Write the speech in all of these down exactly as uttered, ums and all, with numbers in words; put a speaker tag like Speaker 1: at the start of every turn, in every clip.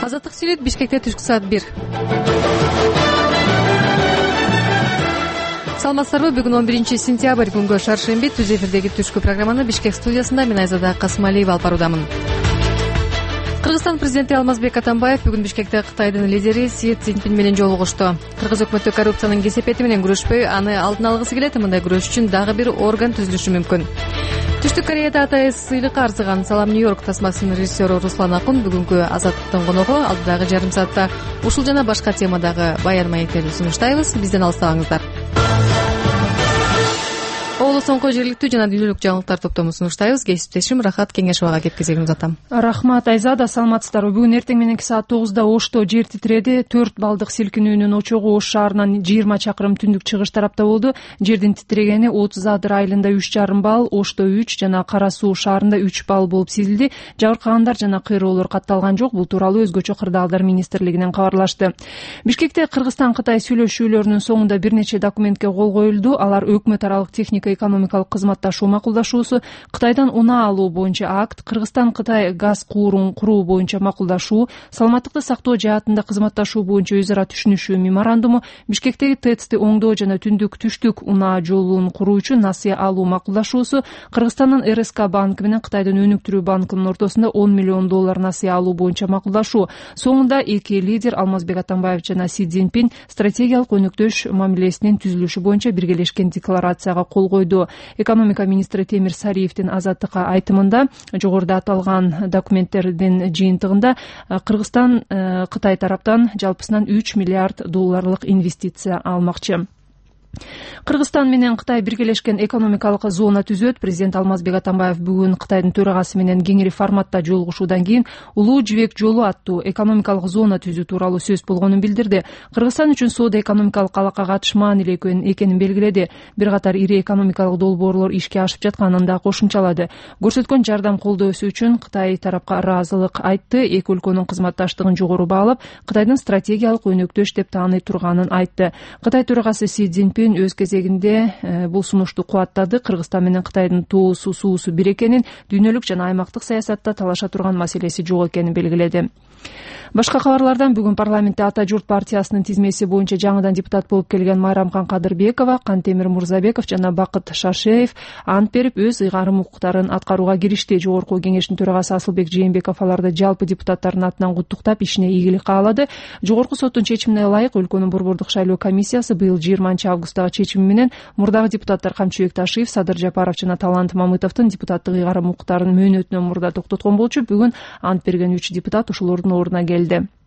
Speaker 1: Азаттык сүйлөйт. Бишкекте түшкү саат бир. Саламатсыздарбы? Бүгүн он биринчи сентябрь, күнгө шаршемби. Түз эфирдеги түшкү программаны Бишкек студиясында мен Айзада Касымалиева алып баруудамын. Кыргызстан президенти Алмазбек Атамбаев бүгүн Бишкекте Кытайдын лидери Си Цзиньпин менен жолугушту. Кыргыз өкмөтү коррупциянын кесепети менен күрөшпөй, аны алдын алгысы келет. Мындай күрөш үчүн дагы бир орган түзүлүшү мүмкүн. Түштүк Кореяда АТС сыйлыкка арзыган Салам Нью-Йорк тасмасынын режиссеру Руслан Акун бүгүнкү Азаттыктын коногу. Алдыдагы жарым саатта ушул жана башка темадагы баян маектерди сунуштайбыз. Бизден алыстабаңыздар. Оолу соңку жергиликтүү жана дүйнөлүк жаңылыктар топтомун сунуштайбыз. Кесиптешим Рахат Кеңешовага кеп кезегин узатам.
Speaker 2: Рахмат Айзада, саламатсыздарбы? Бүгүн эртең мененки саат тогузда Ошто жер титиреди. төрт балдык силкинүүнүн очогу Ош шаарынан жыйырма чакырым түндүк чыгыш тарапта болду. Жердин титирегени отуз Адыр айылында үч жарым балл, Ошто үч жана Кара Суу шаарында үч балл болуп сезилди. Жабыркагандар жана кыйроолор катталган жок. Бул тууралуу Өзгөчө кырдаалдар министрлигинен кабарлашты. Бишкекте Кыргызстан-Кытай сүйлөшүүлөрүнүн соңунда бир нече документке кол коюлду. Алар өкмөт аралык техника экономикалык кызматташуу макулдашуусу, Кытайдан унаа алуу боюнча акт, Кыргызстан-Кытай газ куурун куруу боюнча макулдашуу, саламаттыкты сактоо жаатында кызматташуу боюнча өз ара түшүнүшүү меморандуму, Бишкектеги ТЭЦти оңдоо жана түндүк түштүк унаа жолун куруу үчүн насыя алуу макулдашуусу, Кыргызстандын эр эс ка банкы менен Кытайдын өнүктүрүү банкынын ортосунда он миллион доллар насыя алуу боюнча макулдашуу. Соңунда эки лидер Алмазбек Атамбаев жана Си Цзиньпин стратегиялык өнөктөш мамилесинин түзүлүшү боюнча биргелешкен декларацияга кол койду. Экономика министри Темир Сариевдин Азаттыкка айтымында жогоруда аталган документтердин жыйынтыгында Кыргызстан Кытай тараптан жалпысынан үч миллиард долларлык инвестиция алмакчы. Кыргызстан менен Кытай биргелешкен экономикалык зона түзөт. Президент Алмазбек Атамбаев бүгүн Кытайдын төрагасы менен кеңири форматта жолугушуудан кийин Улуу жибек жолу аттуу экономикалык зона түзүү тууралуу сөз болгонун билдирди. Кыргызстан үчүн соода экономикалык алакка катыш маанилүү экенин белгиледи. Бир катар ири экономикалык долбоорлор ишке ашып жатканын да кошумчалады. Көрсөткөн жардам колдоосу үчүн Кытай тарапка ыраазылык айтты. Эки өлкөнүн кызматташтыгын жогору баалап, Кытайдын стратегиялык өнөктөш деп тааный турганын айтты. Кытай төрагасы Си Цзиньпин өз кезегинде бул сунушту кубаттады. Кыргызстан менен Кытайдын тоосу суусу бир экенин, дүйнөлүк жана аймактык саясатта талаша турган маселеси жок экенин белгиледи. Башка кабарлардан бүгүн парламентте Ата журт партиясынын тизмеси боюнча жаңыдан депутат болуп келген Майрамкан Кадырбекова, Кантемир Мурзабеков жана Бакыт Шашеев ант берип өз ыйгарым укуктарын аткарууга киришти. Жогорку кеңештин төрагасы Асылбек Жээнбеков аларды жалпы депутаттардын атынан куттуктап, ишине ийгилик каалады. Жогорку соттун чечимине ылайык өлкөнүн борбордук шайлоо комиссиясы быйыл жыйырманчы августтагы чечими менен мурдагы депутаттар Камчыбек Ташиев, Садыр Жапаров жана Талант Мамытовдун депутаттык ыйгарым укуктарын мөөнөтүнөн мурда токтоткон болчу. Бүгүн ант берген үч депутат ушулордун ордуна келди.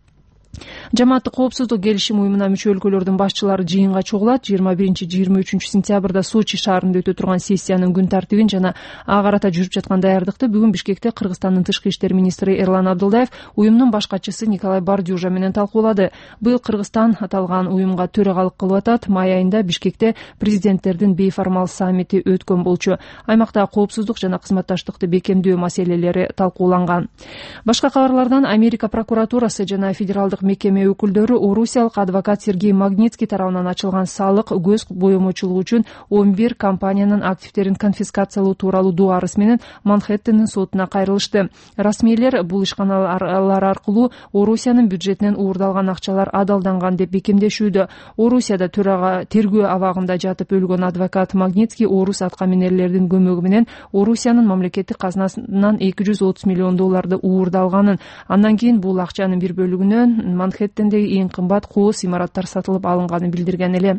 Speaker 2: Жамааттык коопсуздук келишим уюмуна мүчө өлкөлөрдүн башчылары жыйынга чогулат. жыйырма биринчи жыйырма үчүнчү сентябрда Сочи шаарында өтө турган сессиянын күн тартибин жана ага карата жүрүп жаткан даярдыкты бүгүн Бишкекте Кыргызстандын тышкы иштер министри Эрлан Абдылдаев уюмдун баш катчысы Николай Бардюжа менен талкуулады. Быйыл Кыргызстан аталган уюмга төрагалык кылып атат. Май айында Бишкекте президенттердин бейформал саммити өткөн болчу. Аймакта коопсуздук жана кызматташтыкты бекемдөө маселелери талкууланган. Башка кабарлардан Америка прокуратурасы жана федералдык мекеме өкүлдөрү орусиялык адвокат Сергей Магнитский тарабынан ачылган салык көз боемочулугу үчүн он бир компаниянын активдерин конфискациялоо тууралуу доо арыз менен Манхэттендин сотуна кайрылышты. Расмийлер бул ишканалар аркылуу Орусиянын бюджетинен уурдалган акчалар адалданган деп бекемдешүүдө. Орусияда төрага тергөө абагында жатып өлгөн адвокат Магнитский орус аткаминерлердин көмөгү менен Орусиянын мамлекеттик казынасынан эки жүз отуз миллион долларды уурдалганын, андан кийин бул акчанын бир бөлүгүнөн Манхэттендеги эң кымбат кооз имараттар сатылып алынганын билдирген эле.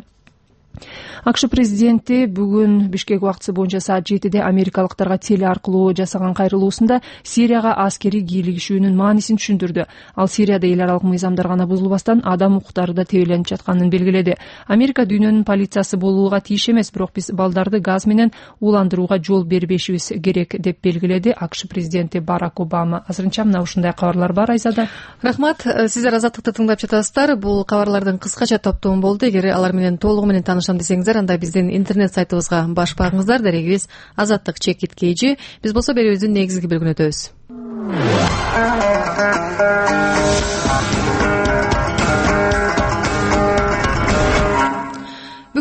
Speaker 2: АКШ президенти бүгүн Бишкек убактысы боюнча саат жетиде америкалыктарга теле аркылуу жасаган кайрылуусунда Сирияга аскери кийлигишүүнүн маанисин түшүндүрдү. Ал Сирияда эл аралык мыйзамдар гана бузулбастан адам укуктары да тебеленип жатканын белгиледи. Америка дүйнөнүн полициясы болууга тийиш эмес, бирок биз балдарды газ менен ууландырууга жол бербешибиз керек деп белгиледи АКШ президенти Барак Обама. Азырынча мына ушундай кабарлар бар. Айзада.
Speaker 1: Рахмат. Сиздер Азаттыкты тыңдап жатасыздар. Бул кабарлардын кыскача топтому болду. Эгер алар менен толугу менен таанышам десеңиздер, анда биздин интернет сайтыбызга баш багыңыздар. Дарегибиз Азаттык чекит кейжи. Биз болсо берүүбүздүн негизги бөлүгүнө өтөбүз.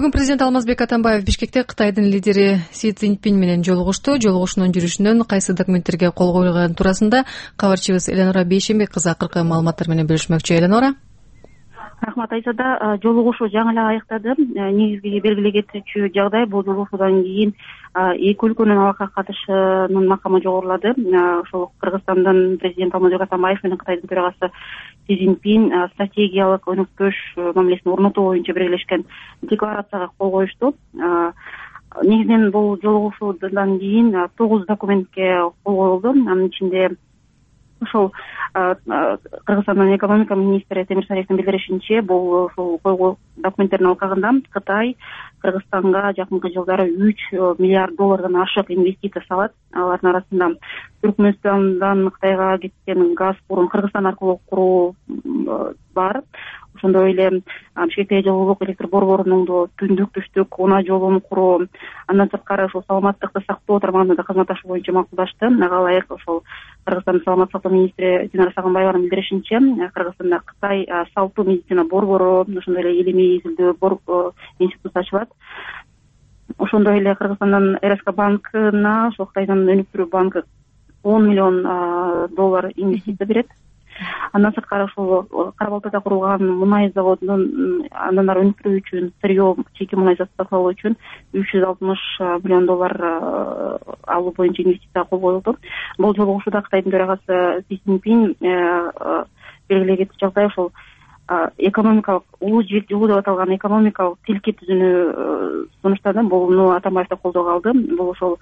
Speaker 1: Бүгүн президент Алмазбек Атамбаев Бишкекте Кытайдын лидери Си Цзиньпин менен жолугушту. Жолугушуунун жүрүшүнөн кайсы документтерге кол койулганы туурасында кабарчыбыз Эленора Бейшембек кызы акыркы маалыматтар менен бөлүшмөкчү. Эленора.
Speaker 3: Рахмат. Айзада, жолугушуу жаңы эле аяктады. Негизги белгилей кетүүчү жагдай бул жолугушуудан кийин эки өлкөнүн алакка катышынын макамы жогорулады. Ошол Кыргызстандын президенти Алмазбек Атамбаев менен Кытайдын төрагасы Си Цзиньпин стратегиялык өнөктөш мамилесин орнотуу боюнча биргелешкен декларацияга кол коюшту. Негизинен бул жолугушуудан кийин тогуз документке кол коюлду. Анын ичинде ошол Кыргызстандын экономика министри Темирсариевдин билдиришинче, бул ошол койгон документтердин алкагында Кытай Кыргызстанга жакынкы жылдары үч миллиард доллардан ашык инвестиция салат. Алардын арасында Түркмөнстандан Кытайга кеткен газ курун Кыргызстан аркылуу куруу бар. Ошондой эле Бишкектеги жылуулук электр борборунун түндүк түштүк унаа жолун куруу, андан сырткары ошол саламаттыкты сактоо тармагында да кызматташуу боюнча макулдашты. Ага ылайык ошол Кыргызстандын саламаттык сактоо министри Динара Сагынбаеванын билдиришинче, Кыргызстанда Кытай салттуу медицина борбору, ошондой эле илимий изилдөө институту ачылат. Ошондой эле Кыргызстандан эр эс ка банкына, ошол Кытайдын өнүктүрүү банкы он миллион доллар инвестиция берет. Андан сырткары ошол Кара Балтада курулган мунай заводунун андан ары өнүктүрүү үчүн, сырьё чеки мунай сатып үчүн үч жүз алтымыш миллион доллар алуу боюнча инвестиция кол коюлду. Бул жолугушууда Кытайдын төрагасы Си Цзиньпин белгилей кеткен жагдай ошол экономикалык улуу жибек жолу деп аталган экономикалык тилке түзүүнү сунуштады. Буну Атамбаев да колдоого алды. Бул ошол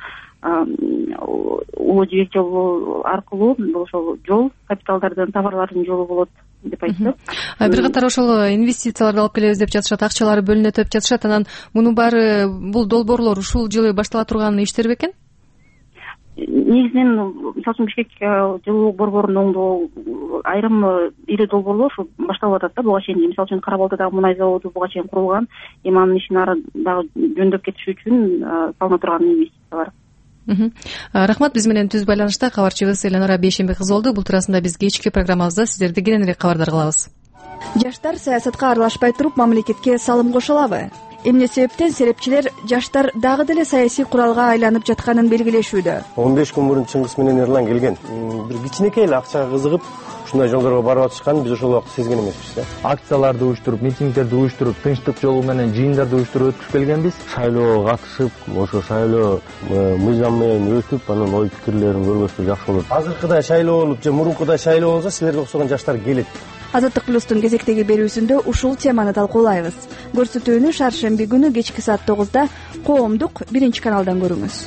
Speaker 3: улуу жибек жолу аркылуу бул ошол жол капиталдардын, товарлардын жолу болот деп айтты.
Speaker 1: Бир катар ошол инвестицияларды алып келебиз деп жатышат, акчалары бөлүнөт деп жатышат. Анан мунун баары, бул долбоорлор ушул жылы баштала турган иштер бекен?
Speaker 3: Негизинен, мисалы үчүн Бишкек жылуулук борборунун айрым ири долбоорлор ушу башталып атат да буга чейин. Мисалы үчүн Кара Балтадагы мунай заводу буга чейин курулган, эми анын ишин ары дагы жөндөп кетиш үчүн салына турган инвестициялар.
Speaker 1: Рахмат. Биз менен түз байланышта кабарчыбыз Эленора Бейшембек кызы болду. Бул туурасында биз кечки программабызда сиздерди кененирээк кабардар кылабыз.
Speaker 4: Жаштар саясатка аралашпай туруп мамлекетке салым кошо алабы? Эмне себептен серепчилер жаштар дагы деле саясий куралга айланып жатканын белгилешүүдө.
Speaker 5: он беш күн мурун Чыңгыз менен Эрлан келген. Бир кичинекей эле акчага кызыгып ушундай жолдорго барып атышканын биз ошол убакта сезген эмеспиз да.
Speaker 6: Акцияларды уюштуруп, митингдерди уюштуруп, тынчтык жолу менен жыйындарды уюштуруп өткүзүп келгенбиз.
Speaker 5: Шайлоого катышып, ошо шайлоо мыйзам менен өтүп, анын ой пикирлерин көргөзсө жакшы болот. Азыркыдай шайлоо болуп же мурункудай шайлоо болсо силерге окшогон жаштар келет.
Speaker 4: Азаттык плюстун кезектеги берүүсүндө ушул теманы талкуулайбыз. Көрсөтүүнү шаршемби күнү кечки саат тогузда Коомдук биринчи каналдан көрүңүз.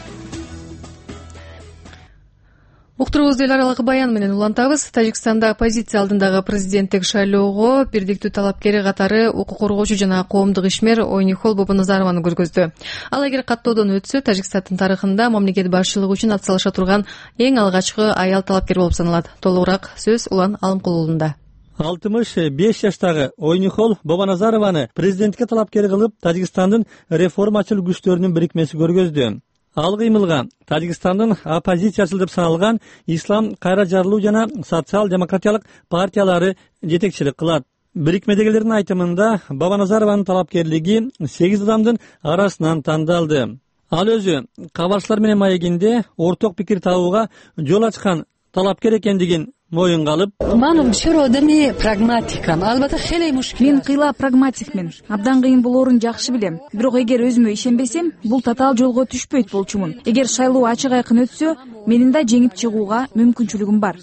Speaker 1: Уктуруубузду эл аралык баян менен улантабыз. Тажикстанда оппозиция алдындагы президенттик шайлоого бирдиктүү талапкери катары укук коргоочу жана коомдук ишмер Ойнихол Бобоназарованы көргөздү. Ал эгер каттоодон өтсө, Тажикстандын тарыхында мамлекет башчылыгы үчүн атсалыша турган эң алгачкы аял талапкер болуп саналат. Толугураак сөз Улан Алымкулуулунда.
Speaker 7: алтымыш беш жаштагы Ойнихол Бобоназарованы президентке талапкер кылып, Тажикстандын реформачыл күчтөрүнүн бирикмеси көргөздү. Ал кыймылга Тажикстандын оппозициячыл деп саналган Ислам Кайра-Жарылуу жана социал-демократиялык партиялары жетекчилик кылат. Бирикмедегилердин айтымында Бобоназарованын талапкерлиги сегиз адамдын арасынан тандалды. Ал өзү кабарчылар менен маегинде орток пикир табууга жол ачкан талапкер экендигин моюнга алып,
Speaker 4: мен кыйла прагматикмин. Абдан кыйын болоорун жакшы билем. Бирок эгер өзүмө ишенбесем, бул татаал жолго түшпөйт болчумун. Эгер шайлоо ачык айкын өтсө, менин да жеңип чыгууга мүмкүнчүлүгүм бар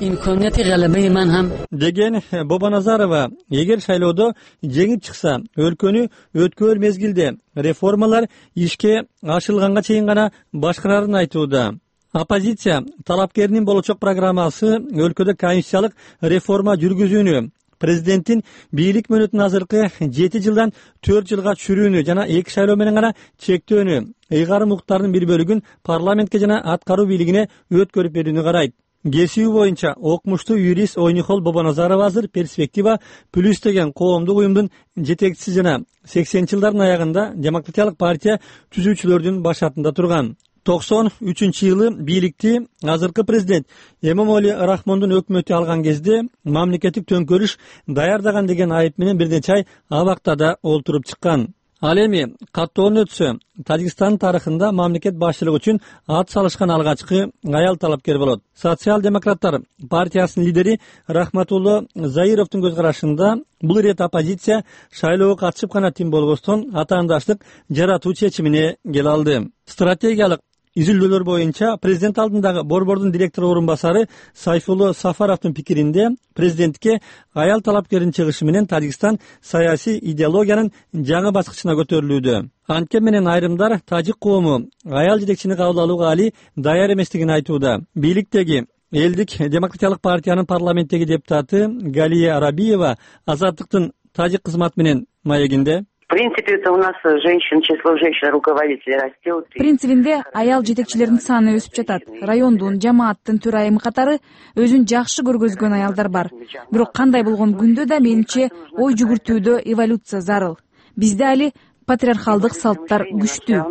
Speaker 7: деген Бобоназарова. Эгер шайлоодо жеңип чыкса, өлкөнү өткөр мезгилде реформалар ишке ашырылганга чейин гана башкарарын айтууда. Оппозиция талапкеринин болочок программасы өлкөдө конституциялык реформа жүргүзүүнү, президенттин бийлик мөөнөтүн азыркы жети жылдан төрт жылга түшүрүүнү жана эки шайлоо менен гана чектөөнү, ыйгарым укуктардын бир бөлүгүн парламентке жана аткаруу бийлигине өткөрүп берүүнү карайт. Кесүү боюнча окумуштуу юрист Ойнихол Бобоназарова азыр перспектива плюс деген коомдук уюмдун жетекчиси жана сексенинчи жылдардын аягында демократиялык партия түзүүчүлөрдүн башатында турган. токсон үчүнчү жылы бийликти азыркы президент Эмомали Рахмондун өкмөтү алган кезде мамлекеттик төңкөрүш даярдаган деген айып менен бир нече ай абактада олтуруп чыккан. Ал эми каттоонун өтсө Тажикстан тарыхында мамлекет башчылыгы үчүн ат салышкан алгачкы аял талапкер болот. Социал-демократтар партиясынын лидери Рахматулло Заировдун көз карашында бул ирет оппозиция шайлоого катышып гана тим болгостон атаандаштык жаратуу чечимине келе алды. Стратегиялык изилдөөлөр боюнча президент алдындагы борбордун директору орун басары Сайфулло Сафаровдун пикиринде президентке аял талапкердин чыгышы менен Тажикстан саясий идеологиянын жаңы баскычына көтөрүлүүдө. Анткени менен айрымдар тажик коому аял жетекчини кабыл алууга али даяр эместигин айтууда. Бийликтеги Элдик демократиялык партиянын парламенттеги депутаты Галия Арабиева Азаттыктын тажик кызматы менен маегинде:
Speaker 8: В принципе, это у нас женщин, число женщин-руководителей растет.
Speaker 4: Принцибинде аял жетекчилердин саны өсүп жатат. Райондун, жамааттын төрайымы катары өзүн жакшы көргөзгөн аялдар бар. Бирок кандай болгон күндө да менимче ой жүгүртүүдө эволюция зарыл. Бизде али патриархалдык салттар күчтүү.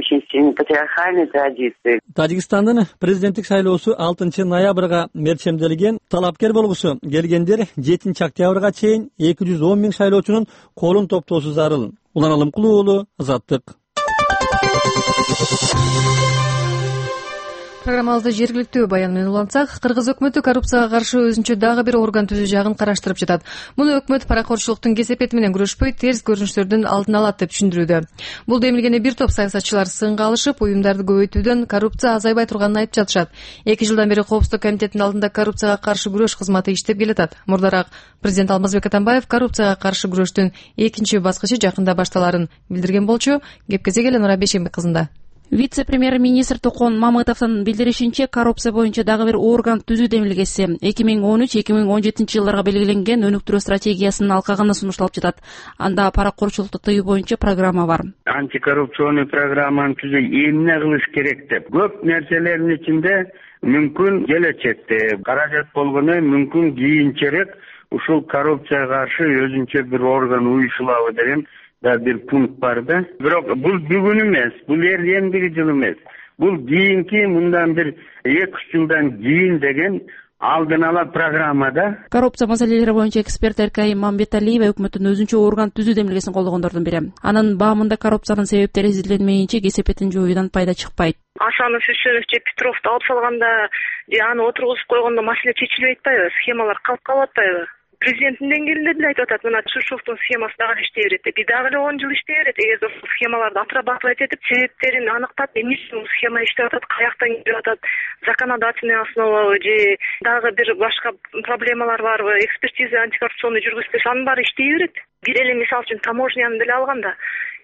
Speaker 7: Тажикстандын президенттик шайлоосу алтынчы ноябрга мерчемделген. Талапкер болгусу келгендер жетинчи октябрга чейин эки жүз он миң шайлоочунун колун топтоосу зарыл. Улан Алымкулуу уулу, Азаттык.
Speaker 1: Программабызды жергиликтүү баян менен улантсак, Кыргыз өкмөтү коррупцияга каршы өзүнчө дагы бир орган түзүү жагын караштырып жатат. Муну өкмөт паракорчулуктун кесепети менен күрөшпөй, терс көрүнүштөрдүн алдын алат деп түшүндүрүүдө. Бул демилгени бир топ саясатчылар сынга алышып, уюмдарды көбөйтүүдөн коррупция азайбай турганын айтып жатышат. эки жылдан бери Коопсуздук комитетинин алдында коррупцияга каршы күрөш кызматы иштеп келатат. Мурдараак президент Алмазбек Атамбаев коррупцияга каршы күрөштүн экинчи баскычы жакында башталарын билдирген болчу. Кепкезе келе Нура Бейшембек кызында.
Speaker 9: Вице-премьер-министр Токон Мамытовдун билдиришинче, коррупция боюнча дагы бир орган түзүү демилгеси эки миң он үч эки миң он жетинчи жылдарга белгиленген өнүктүрүү стратегиясынын алкагында сунушталып жатат. Анда паракорчулукту тыюу боюнча программа бар.
Speaker 10: Антикоррупционный программаны түзүү эмне кылыш керек деп. Көп нерселердин ичинде мүмкүн келечекте каражат болгону мүмкүн кийинчерээк ушул коррупцияга каршы өзүнчө бир орган уюшулабы деген да бир пункт бар да. Бирок бул бүгүн эмес, бул эрдемки жыл эмес. Бул кийинки мындан бир эки үч жылдан кийин деген алдын ала программада.
Speaker 9: Коррупция маселелери боюнча эксперт Эркай Мамбеталиева өкмөттүн өзүнчө орган түзүү демилгесин колдогондордун бири. Анын баамында коррупциянын себептери изилденмейинче кесепетин жоюудан пайда чыкпайт.
Speaker 11: Асанов, Шишенов же Петровду алып салганда, же аны отургузуп койгондо маселе чечилбей атпайбы? Схемалар калып калып атпайбы? Президенттин деңгээлинде деле айтып атат, мына Шишовдун схемасы дагы иштей берет деп. Дагы эле он жыл иштей берет. Эгер схемаларды отрабатывать этип, себептерин аныктап, эмне үчүн схема иштеп атат, каяктан келип атат, законодательный основа же дагы бир башка проблемалар барбы, экспертиза антикоррупционный жүргүзүп, анын баары иштей берет. Бир эле мисалы үчүн таможняны деле алганда,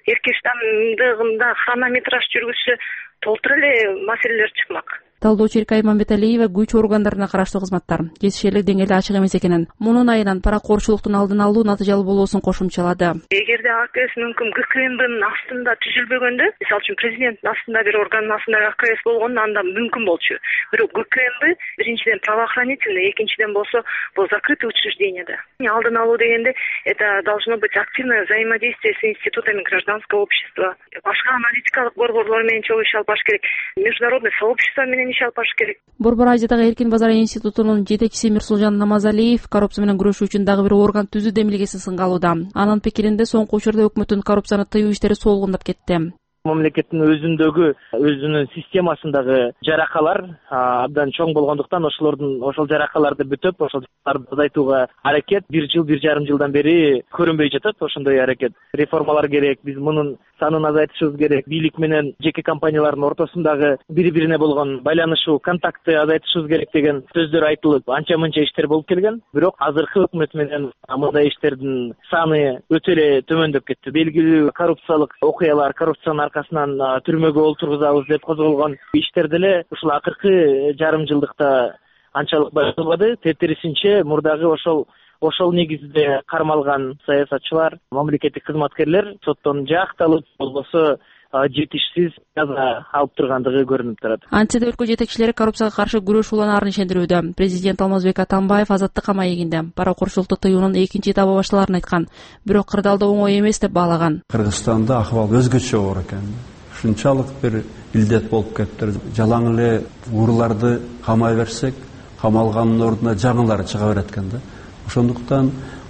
Speaker 11: эркештандыгында хронометраж жүргүзсө толтура эле маселелер чыкмак.
Speaker 9: Талдоочу Эркай Мамбеталиева күч органдарына караштуу кызматтар кесишерлик деңгээлде ачык эмес экенин, мунун айынан паракорчулуктун алдын алуу натыйжалуу болуусун кошумчалады.
Speaker 11: Эгерде АКС мүмкүн ГКМБнын астында түзүлбөгөндө, мисалы үчүн президенттин астында бир органдын астында АКС болгондо анда мүмкүн болчу. Бирок ГКМБ биринчиден правоохранительный, экинчиден болсо бул закрытый учреждение да. Алдын алуу дегенде это должно быть активное взаимодействие с институтами гражданского общества. Башка аналитикалык борборлор менен чогуу иш алып баш керек. Международный сообщество менен иш алып баш керек.
Speaker 9: Борбор Азиядагы Эркин базар институтунун жетекчиси Мирсулжан Намазалиев коррупция менен күрөшүү үчүн дагы бир орган түзүү демилгесин сынга алууда. Анын пикиринде соңку учурда өкмөттүн коррупцияны тыюу иштери солгундап кетти.
Speaker 12: Мамлекеттин өзүндөгү өзүнүн системасындагы жаракалар абдан чоң болгондуктан ошолордун ошол жаракаларды бүтөп, ошол жаракаларды азайтууга аракет бир жыл, бир жарым жылдан бери көрүнбөй жатат. Ошондой аракет. Реформалар керек, биз мунун санын азайтышыбыз керек. Бийлик менен жеке компаниялардын ортосундагы бири-бирине болгон байланышуу, контактты азайтышыбыз керек деген сөздөр айтылып, анча-мынча иштер болуп келген. Бирок азыркы өкмөт менен мындай иштердин саны өтө эле төмөндөп кетти. Белгилүү коррупциялык окуялар, коррупциянын аркасынан түрмөгө олтургузабыз деп козголгон иштер деле ушул акыркы жарым жылдыкта анчалык байкалбады. Тетирисинче мурдагы ошол ошол негизде кармалган саясатчылар, мамлекеттик кызматкерлер соттон жакталып, болбосо жетишсиз жаза алып тургандыгы көрүнүп турат.
Speaker 9: Антсе да өлкө жетекчилери коррупцияга каршы күрөш уланаарын ишендирүүдө. Президент Алмазбек Атамбаев Азаттыкка маегинде паракорчулукту тыюунун экинчи этабы башталарын айткан. Бирок кырдаалда оңой эмес деп баалаган.
Speaker 13: Кыргызстанда акыбал өзгөчө оор экен. Ушунчалык бир илдет болуп кетти. Жалаң эле урларды камай берсек, камалгандын ордуна жаңылары чыга берет экен да. Ошондуктан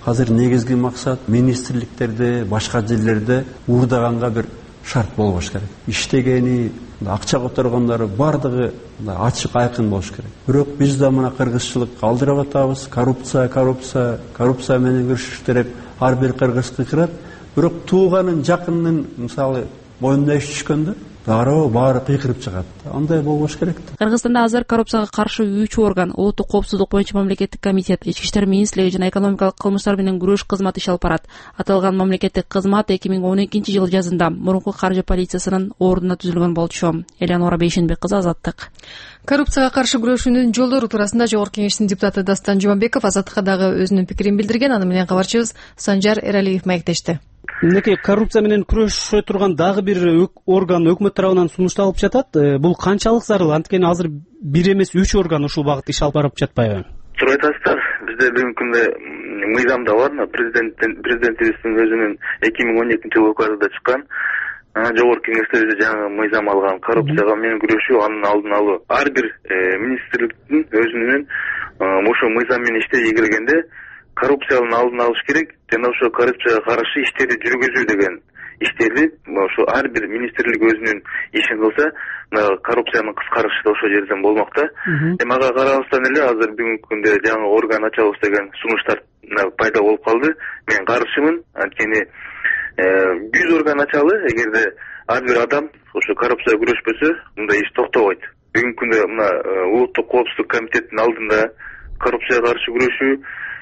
Speaker 13: азыр негизги максат министрликтерде, башка жерлерде уурдаганга бир шарт болбош керек. Иштегени, акча которгондору бардыгы ачык айкын болуш керек. Бирок биз да мына кыргызчылык калтырап атабыз. Коррупция, коррупция, коррупция менен күрөшүш керек. Ар бир кыргыз кыйкырат. Бирок тууганын, жакынынын мисалы моюнуна иш түшкөндө дароо баары кыйкырып чыгат. Андай болбош керек.
Speaker 9: Кыргызстанда азыр коррупцияга каршы үч орган, улуттук коопсуздук боюнча мамлекеттик комитет, ички иштер министрлиги жана экономикалык кылмыштар менен күрөш кызматы иш алып барат. Аталган мамлекеттик кызмат эки миң он экинчи жылы жазында мурунку каржы полициясынын ордуна түзүлгөн болчу. Элеонора Бейшенбек кызы, Азаттык.
Speaker 1: Коррупцияга каршы күрөшүүнүн жолдору туурасында Жогорку Кеңештин депутаты Дастан Жумабеков Азаттыкка дагы өзүнүн пикирин билдирген. Аны менен кабарчыбыз Санжар Эралиев маектешти.
Speaker 14: Мынакей коррупция менен күрөшө турган дагы бир орган өкмөт тарабынан сунушталып жатат. Бул канчалык зарыл? Анткени азыр бир эмес үч орган ушул багытта иш алып барып жатпайбы?
Speaker 15: Туура айтасыздар. Бизде бүгүнкү күндө мыйзамда бар, президенттин президентибиздин өзүнүн эки миң он экинчи жылы указында чыккан Жогорку Кеңеште биз жаңы мыйзам алган. Коррупцияга менен күрөшүү, анын алдын алуу. Ар бир министрликтин өзүнүн ошо мыйзам менен иштей киргенде коррупциянын алдын алыш керек жана ошо коррупцияга каршы иштерди жүргүзүү деген иштерди ошо ар бир министрлик өзүнүн ишин кылса, коррупциянын кыскарышы да ошол жерден болмок да. Эми ага карабастан эле азыр бүгүнкү күндө жаңы орган ачабыз деген сунуштар пайда болуп калды. Мен каршымын. Анткени жүз орган ачалы, эгерде ар бир адам ошо коррупцияга күрөшпөсө, мындай иш токтобойт. Бүгүнкү күндө мына улуттук коопсуздук комитеттин алдында коррупцияга каршы күрөшүү,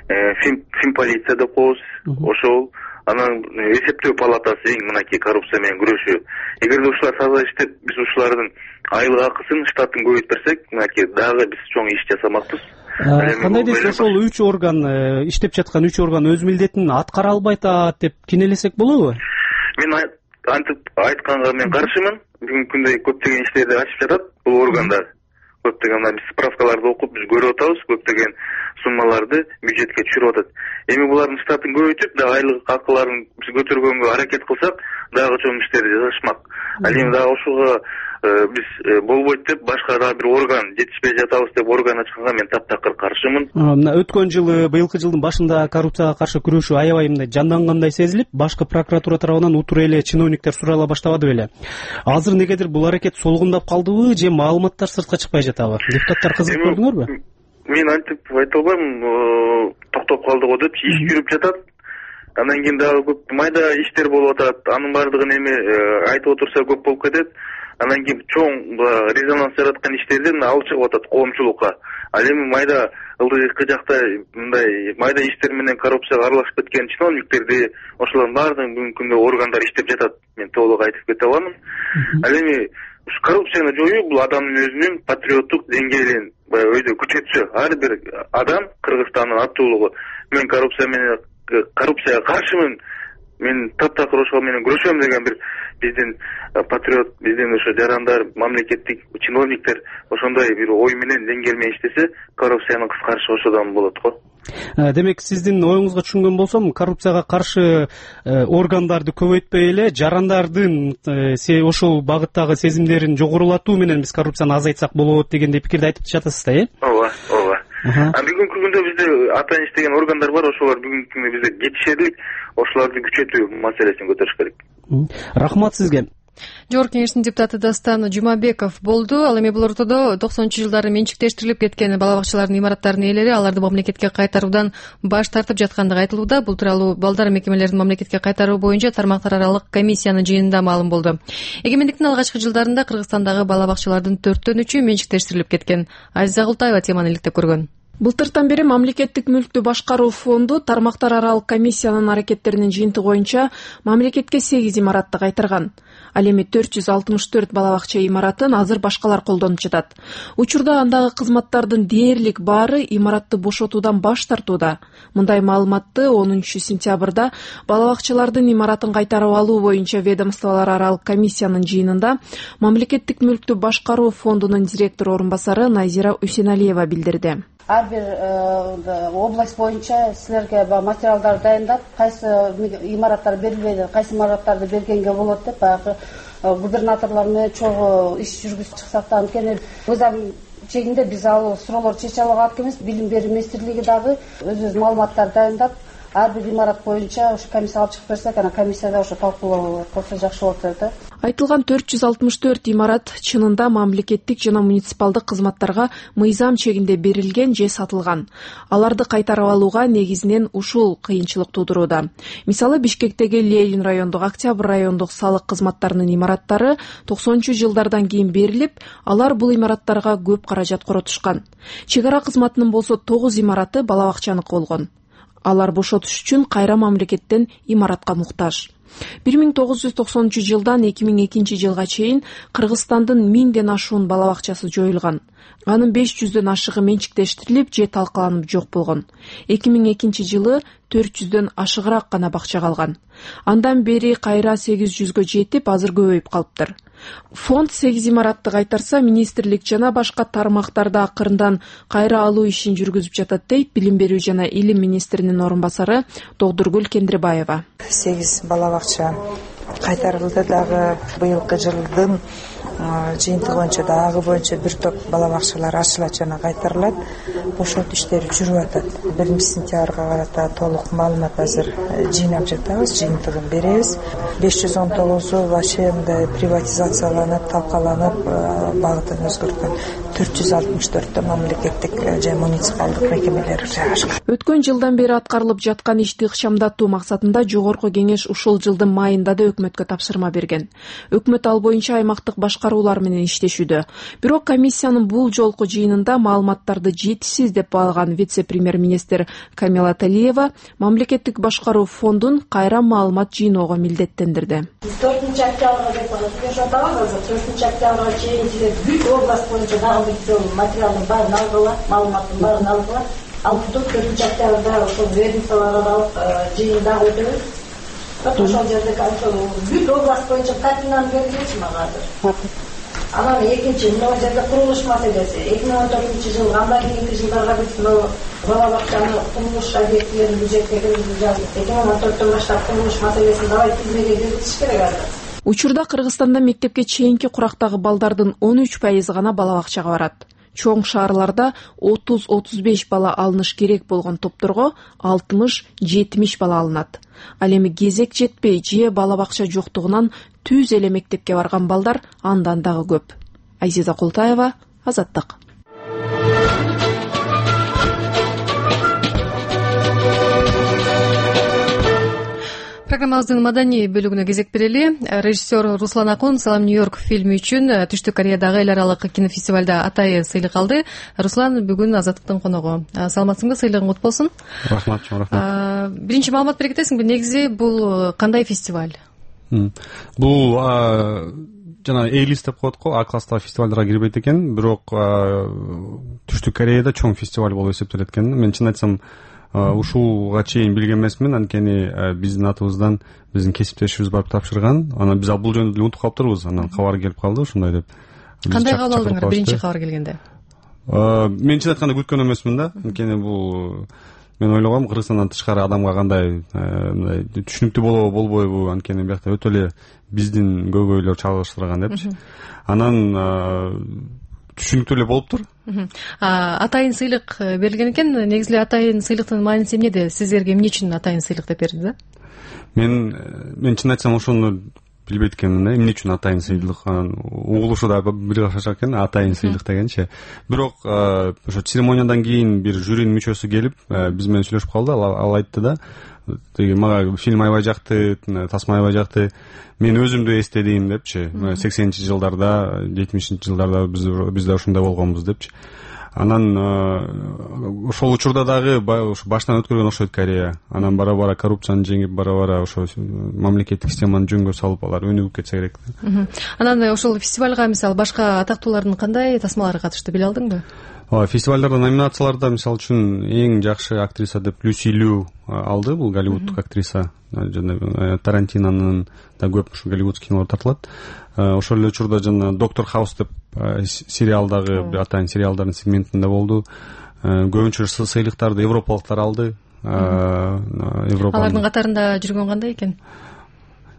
Speaker 15: фин полиция деп коебуз, ошол анан эсептөө палатасы эң мынакей коррупция менен күрөшүү. Эгерде ушулар таза иштеп, биз ушулардын айлык акысын, штатын көбөйтүп берсек, мынакей дагы биз чоң иш жасамакпыз.
Speaker 14: Кандай дейсиз, ошол үч орган, иштеп жаткан үч орган өз милдетин аткара албай атат деп кинелесек болобу?
Speaker 15: Мен антип айтканга мен каршымын. Бүгүнкү күндө көптөгөн иштерди ачып жатат бул органдар. Көптөгөн биз справкаларды окуп биз көрүп атабыз, көптөгөн суммаларды бюджетке түшүрүп атат. Эми булардын штатын көбөйтүп, да айлык акыларын биз көтөргөнгө аракет кылсак, дагы чоң иштерди жасашмак. Ал эми дагы ошого биз болбойт деп башка дагы бир орган жетишпей жатабыз деп орган ачканга мен таптакыр каршымын.
Speaker 14: Мына өткөн жылы, быйылкы жылдын башында коррупцияга каршы күрөшүү аябай мындай жандангандай сезилип, башкы прокуратура тарабынан утур эле чиновниктер сурала баштабады беле. Азыр негедир бул аракет солгундап калдыбы же маалыматтар сыртка чыкпай жатабы? Депутаттар кызыгып көрдүңөрбү?
Speaker 15: Мен антип айта албайм, токтоп калды го деп иш жүрүп жатат. Андан кийин дагы көп майда иштер болуп атат. Анын бардыгын эми айтып отурса көп болуп кетет. Андан кийин чоң резонанс жараткан иштерден алып чыгып атат коомчулукка. Ал эми майда ылдыйкы жакта мындай майда иштер менен коррупцияга аралашып кеткен чиновниктерди, ошолордун баардыгын бүгүнкү күндө органдар иштеп жатат. Мен толук айтып кете аламын. Ал эми коррупцияны жоюу бул адамдын өзүнүн патриоттук деңгээлин өйдө күчөтсө, ар бир адам Кыргызстандын аттуулугу мен коррупция менен коррупцияга каршымын, мен таптакыр ошол менен күрөшөм деген бир биздин патриот, биздин ошо жарандар, мамлекеттик чиновниктер ошондой бир ой менен деңгээл менен иштесе, коррупциянын кыскарышы ошодон болот го.
Speaker 14: Демек, сиздин оюңузга түшүнгөн болсом, коррупцияга каршы органдарды көбөйтпөй эле жарандардын ошол багыттагы сезимдерин жогорулатуу менен биз коррупцияны азайтсак болот дегендей пикирди айтып жатасыз да, э?
Speaker 15: Ооба, ооба. А бүгүнкү күндө бизде атайын иштеген органдар бар, ошолор бүгүнкү күндө бизде жетишерлик, ошолорду күчөтүү маселесин көтөрүш керек.
Speaker 14: Рахмат сизге.
Speaker 1: Жогорку Кеңештин депутаты Дастан Жумабеков болду. Ал эми бул ортодо токсонунчу жылдары менчиктештирилип кеткен бала бакчалардын имараттарынын ээлери аларды мамлекетке кайтаруудан баш тартып жаткандыгы айтылууда. Бул тууралуу балдар мекемелерин мамлекетке кайтаруу боюнча тармактар аралык комиссиянын жыйынында маалым болду. Эгемендиктин алгачкы жылдарында Кыргызстандагы бала бакчалардын төрттөн үчү менчиктештирилип кеткен. Азиза Култаева теманы иликтеп көргөн.
Speaker 2: Былтыртан бери мамлекеттик мүлктү башкаруу фонду тармактар аралык комиссиянын аракеттеринин жыйынтыгы боюнча мамлекетке сегиз имаратты кайтарган. Ал эми төрт жүз алтымыш төрт бала бакча имаратын азыр башкалар колдонуп жатат. Учурда андагы кызматтардын дээрлик баары имаратты бошотуудан баш тартууда. Мындай маалыматты онунчу сентябрда бала бакчалардын имаратын кайтарып алуу боюнча ведомстволор аралык комиссиянын жыйынында мамлекеттик мүлктү башкаруу фондунун директор орун басары Назира Усеналиева билдирди.
Speaker 16: Ар бир область боюнча силерге материалдар дайындап, кайсы имараттар берилбейди, кайсы имараттарды бергенге болот деп баягы губернаторлор менен чогуу иш жүргүзүп чыксак да, анткени мыйзам чегинде биз ал суроолорду чече алган эмес. Билим берүү министрлиги дагы өз-өз маалыматтар дайындап, ар бир имарат боюнча ошо комиссия алып чыгып берсек, анан комиссияда ошо талкуулоо кылса жакшы болот деп да.
Speaker 17: Айтылган төрт жүз алтымыш төрт имарат чынында мамлекеттик жана муниципалдык кызматтарга мыйзам чегинде берилген же сатылган. Аларды кайтарып алууга негизинен ушул кыйынчылык туудурууда. Мисалы, Бишкектеги Ленин райондук, Октябрь райондук салык кызматтарынын имараттары токсонунчу жылдардан кийин берилип, алар бул имараттарга көп каражат коротушкан. Чек ара кызматынын болсо тогуз имараты бала бакчаныкы болгон. Алар бошотуш үчүн кайра мамлекеттен имаратка муктаж. бир миң тогуз жүз токсонунчу жылдан эки миң экинчи жылга чейин Кыргызстандын миңден ашуун бала бакчасы жоюлган. Анын беш жүздөн ашыгы менчиктештирилип же талкаланып жок болгон. эки миң экинчи жылы төрт жүздөн ашыгыраак гана бакча калган. Андан бери кайра сегиз жүзгө жетип, азыр көбөйүп калыптыр. Фонд сегиз имаратты кайтарса, министрлик жана башка тармактарда акырындан кайра алуу ишин жүргүзүп жатат дейт Билим берүү жана илим министринин орун басары Догдургүл Кендирбаева.
Speaker 18: сегиз бала бакча кайтарылды, дагы быйылкы жылдын жыйынтыгы боюнча дагы боюнча бир топ бала бакчалар ачылат жана кайтарылат. Бошотуу иштери жүрүп атат. биринчи сентябрга карата толук маалымат азыр жыйнап жатабыз, жыйынтыгын беребиз. беш жүз он тогузу вообще мындай приватизацияланып, талкаланып, багытын өзгөрткөн. төрт жүз алтымыш төртү мамлекеттик жана муниципалдык мекемелер жайгашкан.
Speaker 17: Өткөн жылдан бери аткарылып жаткан ишти ыкчамдатуу максатында жогорку кеңеш ушул жылдын майында да өкмөткө тапшырма берген. Өкмөт ал боюнча аймактык башкаруулар менен иштешүүдө. Бирок комиссиянын бул жолку жыйынында маалыматтарды жетишсиз деп баалаган вице-премьер-министр Камила Талиева мамлекеттик башкаруу фондун кайра маалымат жыйноого милдеттендирди.
Speaker 19: төртүнчү октябрга деп жатабыз, төртүнчү октябрга чейин бүт область боюнча дагы материалдын баарын алгыла, маалыматтын баарын алгыла. Ал төртүнчү октябрда ошол ведомстволордо жыйын дагы өтөбүз. Ошол жерде бүт область боюнча картинаны бергенчи мага азыр. Анан экинчи мына жерде курулуш маселеси. эки миң он төртүнчү жыл андан кийинки жылдарга биз бала бакчаны курулуш объектилерин бюджетке киргизип жаздык. эки миң он төрттөн баштап курулуш маселесин давай тизмеге киргизиш керек азыр.
Speaker 17: Учурда Кыргызстанда мектепке чейинки курактагы балдардын он үч пайызы гана бала бакчага барат. Чоң шаарларда отуз отуз беш бала алыныш керек болгон топторго алтымыш жетимиш бала алынат. Ал эми кезек жетпей же бала бакча жоктугунан түз эле мектепке барган балдар андан дагы көп. Айзиза Култаева, Азаттык.
Speaker 1: Программабыздын маданий бөлүгүнө кезек берели. Режиссер Руслан Акун «Салам Нью-Йорк» фильми үчүн Түштүк Кореядагы эл аралык кинофестивалда атайын сыйлык алды. Руслан бүгүн Азаттыктын коногу. Саламатсыңбы? Сыйлыгың кут болсун.
Speaker 20: Рахмат, рахмат.
Speaker 1: Биринчи маалымат бере кетесиңби? Негизи бул кандай фестиваль?
Speaker 20: Бул жана A-лист деп коет го, А класстагы фестивалдарга кирбейт экен, бирок Түштүк Кореяда чоң фестиваль болуп эсептелет экен. Мен чын айтсам ушуга чейин билген эмесмин, анткени биздин атыбыздан биздин кесиптешибиз барып тапшырган. Анан биз бул жөнүндө эле унутуп калыптырбыз. Анан кабар келип калды ушундай деп.
Speaker 1: Кандай кабыл алдыңар биринчи кабар келгенде?
Speaker 20: Мен чын айтканда күткөн эмесмин да, анткени бул мен ойлогом Кыргызстандан тышкары адамга кандай мындай түшүнүктүү болобу болбойбу, анткени биякта өтө эле биздин көйгөйлөр чагылыштырган депчи. Анан түшүнүктүү эле болуптур.
Speaker 1: Атайын сыйлык берилген экен. Негизи атайын сыйлыктын мааниси эмнеде? Сиздерге эмне үчүн атайын сыйлык деп берди да?
Speaker 20: Мен мен чын айтсам ошону билбейт экенмин да, эмне үчүн атайын сыйлык. Угулушу да бир кашак экен, атайын сыйлык дегенчи. Бирок ошо церемониядан кийин бир жюринин мүчөсү келип, биз менен сүйлөшүп калды. Ал айтты да, теги мага фильм аябай жакты, тасма аябай жакты. Мен өзүмдү эстедим депчи. сексенинчи жылдарда, жетимишинчи жылдарда биз бизде ушундай болгонбуз депчи. Анан ошол учурда дагы баштан өткөргөн окшойт Корея. Анан бара-бара коррупцияны жеңип, бара-бара ошо мамлекеттик системаны жөнгө салып, алар өнүгүп кетсе керек.
Speaker 1: Анан ошол фестивалга мисалы башка атактуулардын кандай тасмалары катышты, биле алдыңбы?
Speaker 20: Фестивалдарда, номинацияларда мисалы үчүн эң жакшы актриса деп Люси Лю алды. Бул голливуддук актриса. Жана Тарантинонун да көп ушу голливудский кинолор тартылат. Ошол эле учурда жана Доктор Хаус деп сериалдагы бир атайын сериалдардын сегментинде болду. Көбүнчө сыйлыктарды европалыктар алды.
Speaker 1: Алардын катарында жүргөн кандай экен?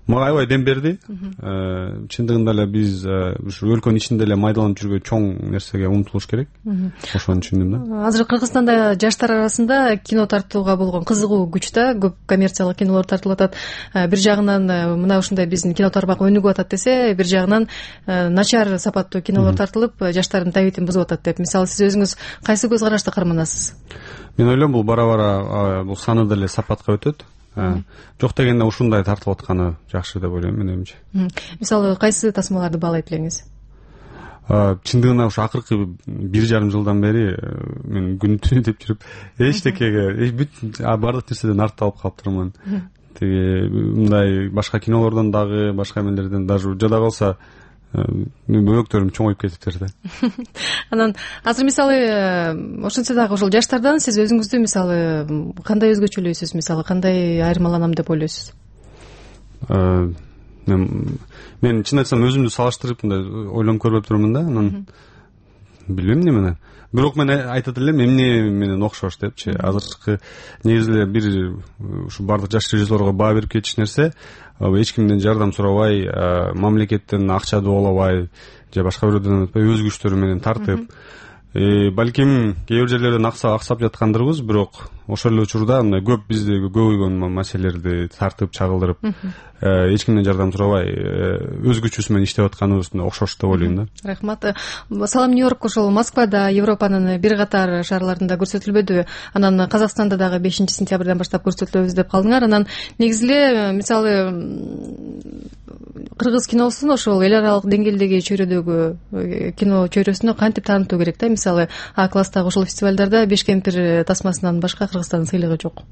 Speaker 20: мага аябай дем берди. Чындыгында эле биз ушу өлкөнүн ичинде эле майдаланып жүргөн чоң нерсеге умтулуш керек. Ошону түшүндүм да.
Speaker 1: Азыр Кыргызстанда жаштар арасында кино тартууга болгон кызыгуу күч да, көп коммерциялык кинолор тартылып атат. Бир жагынан мына ушундай биздин кино тармак өнүгүп атат десе, бир жагынан начар сапаттуу кинолор тартылып, жаштардын табитин бузуп атат деп. Мисалы, сиз өзүңүз кайсы көз карашты карманасыз?
Speaker 20: Мен ойлойм, бул бара-бара бул саны деле сапатка өтөт. Жок дегенде ушундай тартылып атканы жакшы деп ойлойм, мен өзүмчө.
Speaker 1: Мисалы, кайсы тасмаларды баалайт элеңиз?
Speaker 20: Чындыгында ушу акыркы бир жарым жылдан бери мен күнү түнү деп жүрүп эчтекеге бүт баардык нерседен артта калып калыптырмын. Тиги мындай башка кинолордон дагы, башка эмелерден даже жада калса бөбөктөрүм чоңоюп кетиптир да.
Speaker 1: Анан азыр мисалы ошентсе дагы ошол жаштардан сиз өзүңүздү мисалы кандай өзгөчөлөйсүз, мисалы кандай айырмаланам деп ойлойсуз?
Speaker 20: Мен чын айтсам өзүмдү салыштырып мындай ойлонуп көрбөп турмун да, анан билбейм немене. Бирок мен айтат элем эмне менен окшош депчи. Азыркы негизи эле бир ушу бардык жаш режиссерго баа берип кетиш нерсе, эч кимден жардам сурабай, мамлекеттен акча доолобай же башка бирөөдөн өтпөй өз күчтөрү менен тартып, балким кээ бир жерлерден аксап жаткандырбыз, бирок ошол эле учурда мындай көп бизде көбөйгөн маселелерди тартып чагылдырып, эч кимден жардам сурабай өз күчүбүз менен иштеп атканыбыз окшош деп ойлойм да.
Speaker 1: Рахмат. Салам Нью-Йорк ошол Москвада, Европанын бир катар шаарларында көрсөтүлбөдүбү? Анан Казакстанда дагы бешинчи сентябрдан баштап көрсөтүлөбүз деп калдыңар. Анан негизи эле мисалы кыргыз киносун ошол эл аралык деңгээлдеги чөйрөдөгү кино чөйрөсүнө кантип таанытуу керек да? Мисалы А класстагы ошол фестивалдарда Беш кемпир тасмасынан башка Кыргызстандын сыйлыгы жок.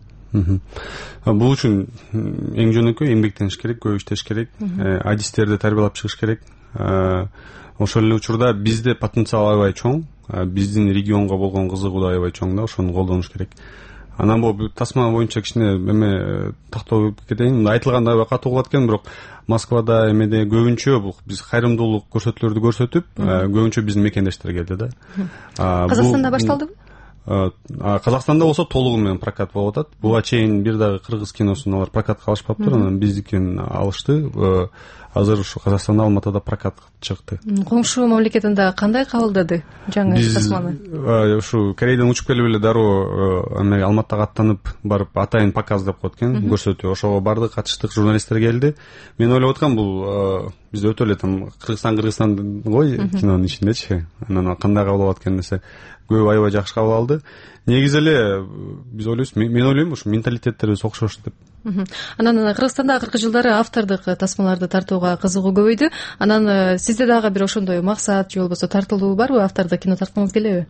Speaker 20: Бул үчүн эң жөнөкөй эмгектениш керек, көп иштеш керек, адистерди тарбиялап чыгыш керек. Ошол эле учурда бизде потенциал аябай чоң, биздин регионго болгон кызыгуу да аябай чоң да, ошону колдонуш керек. Анан бул тасма боюнча кичине эме тактоо кетейин. Айтылганда аябай катуу болот экен, бирок Москвада эмеде көбүнчө бул биз кайрымдуулук көрсөтүүлөрдү көрсөтүп, көбүнчө биздин мекендештер келди да.
Speaker 1: Казакстанда башталдыбы?
Speaker 20: Казакстанда болсо толугу менен прокат болуп атат. Буга чейин бир дагы кыргыз киносун алар прокатка алышпаптыр, анан биздикин алышты. Азыр ушу Казакстанда, Алматыда прокат чыкты.
Speaker 1: Коңшу мамлекетинде кандай кабылдады жаңы тасманы?
Speaker 20: Ушу Корейден учуп келип эле дароо эме Алматыга аттанып барып атайын показ деп коет экен, көрсөтүү. Ошого бардык, катыштык, журналисттер келди. Мен ойлоп аткам, бул бизде өтө эле там Кыргызстан Кыргызстан гой кинонун ичиндечи. Анан кандай кабыл алат экен десе, көп аябай жакшы кабыл алды. Негизи эле биз ойлойбуз, мен ойлойм ушу менталитеттерибиз окшош деп.
Speaker 1: Анан Кыргызстанда акыркы жылдары автордук тасмаларды тартууга кызыгуу көбөйдү. Анан сизде дагы бир ошондой максат же болбосо тартылуу барбы? Автордук кино тарткыңыз келеби?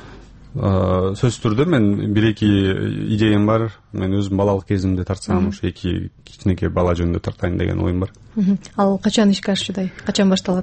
Speaker 20: Сөзсүз түрдө мен бир эки идеям бар. Мен өзүм балалык кезимде тартсам, ушу эки кичинекей бала жөнүндө тартайын деген оюм бар.
Speaker 1: Ал качан ишке ашуудай? Качан башталат?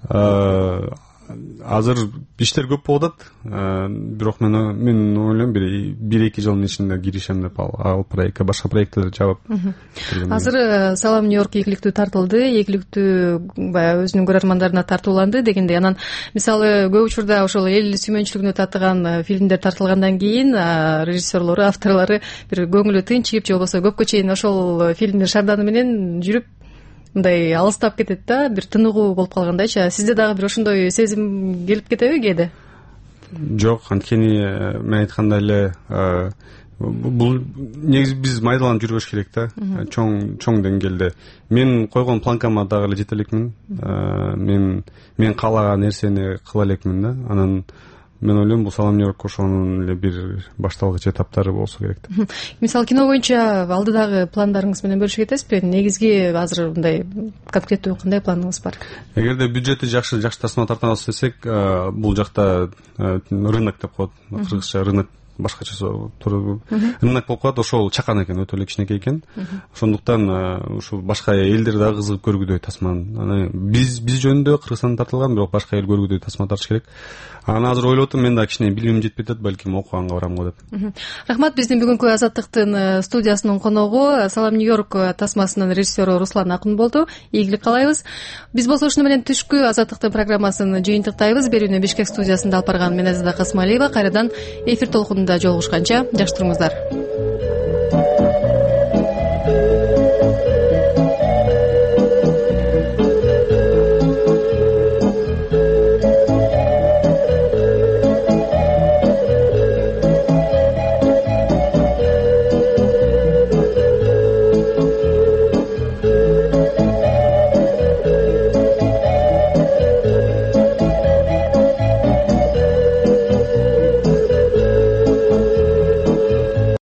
Speaker 20: Азыр иштер көп болуп атат, бирок мен мен ойлойм бир эки жылдын ичинде киришем деп ал проектке башка проекттер жабып.
Speaker 1: Азыр Салам Нью-Йорк ийгиликтүү тартылды, ийгиликтүү баягы өзүнүн көрөрмандарына тартууланды дегенде, анан мисалы көп учурда ошол эл сүймөнчүлүгүнө татыган фильмдер тартылгандан кийин режиссерлору, авторлору бир көңүлү тынчыйып же болбосо көпкө чейин ошол фильмдин шарданы менен жүрүп мындай алыстап кетет да, бир тыныгуу болуп калгандайчы. Сизде дагы бир ошондой сезим келип кетеби кээде?
Speaker 20: Жок, анткени мен айткандай эле бул негизи биз майдаланып жүрбөш керек да, чоң чоң деңгээлде. Мен койгон планкама дагы эле жете элекмин. Мен мен каалаган нерсени кыла элекмин да. Анан мен ойлойм, бул Салам Нью-Йорк ошонун эле бир башталгыч этаптары болсо керек деп.
Speaker 1: Мисалы кино боюнча алдыдагы пландарыңыз менен бөлүшүп кетесизби? Негизги азыр мындай конкреттүү кандай планыңыз бар?
Speaker 20: Эгерде бюджети жакшы, жакшы тасма тарта алсак десек, бул жакта рынок деп коет, кыргызча рынок башкача турду. Рынок болуп калат, ошол чакан экен, өтө эле кичинекей экен. Ошондуктан ушу башка элдер дагы кызыгып көргүдөй тасманы. Биз биз жөнүндө Кыргызстанда тартылган, бирок башка эл көргүдөй тасма тартыш керек. Анан азыр ойлоп атам, мен да кичине билимим жетпей атат, балким окуганга барам го деп.
Speaker 1: Рахмат. Биздин бүгүнкү Азаттыктын студиясынын коногу Салам Нью-Йорк тасмасынын режиссеру Руслан Акын болду. Ийгилик каалайбыз. Биз болсо ушуну менен түшкү Азаттыктын программасын жыйынтыктайбыз. Берүүнү Бишкек студиясында алып барган мен Азада Касмалиева. Кайрадан эфир толкунунда жолугушканча жакшы туруңуздар.